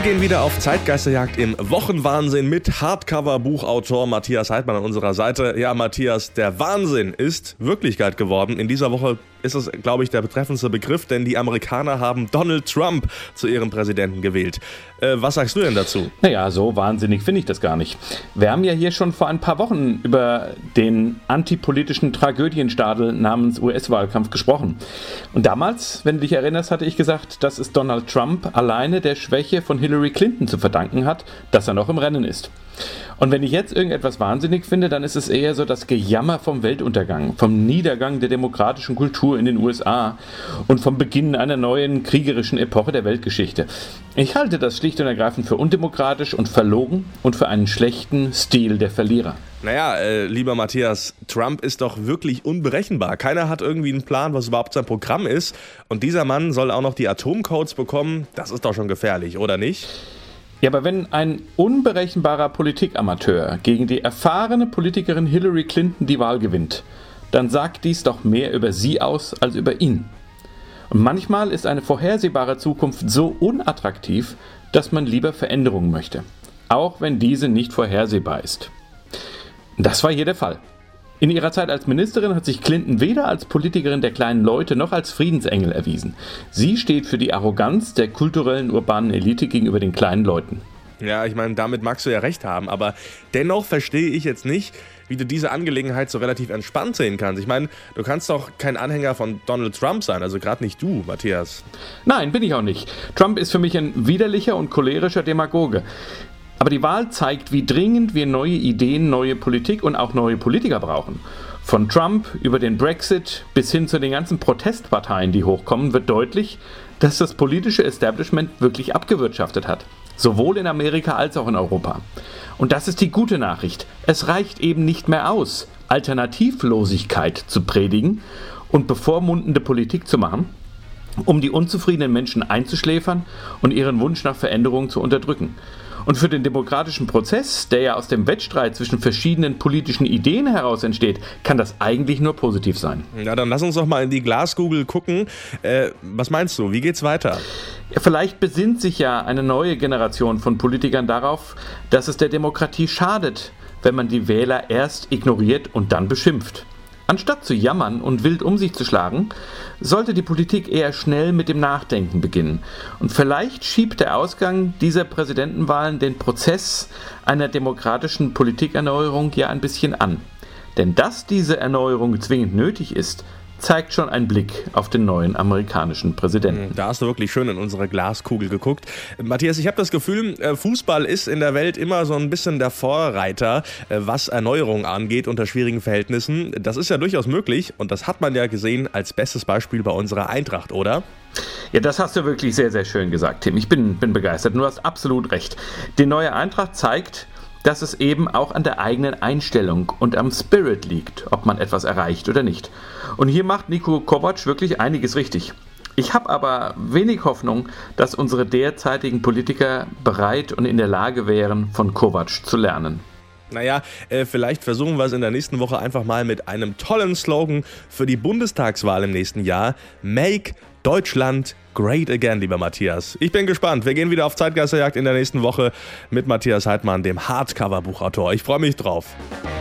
gehen wieder auf Zeitgeisterjagd im Wochenwahnsinn mit Hardcover-Buchautor Matthias Heidmann an unserer Seite. Ja, Matthias, der Wahnsinn ist Wirklichkeit geworden. In dieser Woche ist es, glaube ich, der betreffendste Begriff, denn die Amerikaner haben Donald Trump zu ihrem Präsidenten gewählt. Was sagst du denn dazu? Naja, so wahnsinnig finde ich das gar nicht. Wir haben ja hier schon vor ein paar Wochen über den antipolitischen Tragödienstadel namens US-Wahlkampf gesprochen. Und damals, wenn du dich erinnerst, hatte ich gesagt, dass es Donald Trump alleine der Schwäche von Hillary Clinton zu verdanken hat, dass er noch im Rennen ist. Und wenn ich jetzt irgendetwas wahnsinnig finde, dann ist es eher so das Gejammer vom Weltuntergang, vom Niedergang der demokratischen Kultur in den USA und vom Beginn einer neuen kriegerischen Epoche der Weltgeschichte. Ich halte das schlicht und ergreifend für undemokratisch und verlogen und für einen schlechten Stil der Verlierer. Naja, lieber Matthias, Trump ist doch wirklich unberechenbar. Keiner hat irgendwie einen Plan, was überhaupt sein Programm ist. Und dieser Mann soll auch noch die Atomcodes bekommen. Das ist doch schon gefährlich, oder nicht? Ja, aber wenn ein unberechenbarer Politikamateur gegen die erfahrene Politikerin Hillary Clinton die Wahl gewinnt, dann sagt dies doch mehr über sie aus als über ihn. Und manchmal ist eine vorhersehbare Zukunft so unattraktiv, dass man lieber Veränderungen möchte, auch wenn diese nicht vorhersehbar ist. Das war hier der Fall. In ihrer Zeit als Ministerin hat sich Clinton weder als Politikerin der kleinen Leute noch als Friedensengel erwiesen. Sie steht für die Arroganz der kulturellen urbanen Elite gegenüber den kleinen Leuten. Ja, ich meine, damit magst du ja recht haben, aber dennoch verstehe ich jetzt nicht, wie du diese Angelegenheit so relativ entspannt sehen kannst. Ich meine, du kannst doch kein Anhänger von Donald Trump sein, also gerade nicht du, Matthias. Nein, bin ich auch nicht. Trump ist für mich ein widerlicher und cholerischer Demagoge. Aber die Wahl zeigt, wie dringend wir neue Ideen, neue Politik und auch neue Politiker brauchen. Von Trump über den Brexit bis hin zu den ganzen Protestparteien, die hochkommen, wird deutlich, dass das politische Establishment wirklich abgewirtschaftet hat. Sowohl in Amerika als auch in Europa. Und das ist die gute Nachricht. Es reicht eben nicht mehr aus, Alternativlosigkeit zu predigen und bevormundende Politik zu machen, um die unzufriedenen Menschen einzuschläfern und ihren Wunsch nach Veränderung zu unterdrücken. Und für den demokratischen Prozess, der ja aus dem Wettstreit zwischen verschiedenen politischen Ideen heraus entsteht, kann das eigentlich nur positiv sein. Ja, dann lass uns doch mal in die Glaskugel gucken. Was meinst du? Wie geht's weiter? Ja, vielleicht besinnt sich ja eine neue Generation von Politikern darauf, dass es der Demokratie schadet, wenn man die Wähler erst ignoriert und dann beschimpft. Anstatt zu jammern und wild um sich zu schlagen, sollte die Politik eher schnell mit dem Nachdenken beginnen. Und vielleicht schiebt der Ausgang dieser Präsidentenwahlen den Prozess einer demokratischen Politikerneuerung ja ein bisschen an. Denn dass diese Erneuerung zwingend nötig ist, zeigt schon ein Blick auf den neuen amerikanischen Präsidenten. Da hast du wirklich schön in unsere Glaskugel geguckt. Matthias, ich habe das Gefühl, Fußball ist in der Welt immer so ein bisschen der Vorreiter, was Erneuerung angeht unter schwierigen Verhältnissen. Das ist ja durchaus möglich und das hat man ja gesehen als bestes Beispiel bei unserer Eintracht, oder? Ja, das hast du wirklich sehr, sehr schön gesagt, Tim. Ich bin begeistert und du hast absolut recht. Die neue Eintracht zeigt, dass es eben auch an der eigenen Einstellung und am Spirit liegt, ob man etwas erreicht oder nicht. Und hier macht Niko Kovac wirklich einiges richtig. Ich habe aber wenig Hoffnung, dass unsere derzeitigen Politiker bereit und in der Lage wären, von Kovac zu lernen. Naja, vielleicht versuchen wir es in der nächsten Woche einfach mal mit einem tollen Slogan für die Bundestagswahl im nächsten Jahr. Make Deutschland great again, lieber Matthias. Ich bin gespannt. Wir gehen wieder auf Zeitgeisterjagd in der nächsten Woche mit Matthias Heidmann, dem Hardcover-Buchautor. Ich freue mich drauf.